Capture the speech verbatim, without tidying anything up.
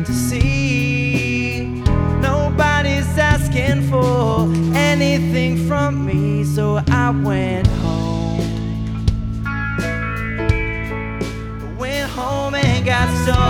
to see. Nobody's asking for anything from me, so I went home. Went home and got started.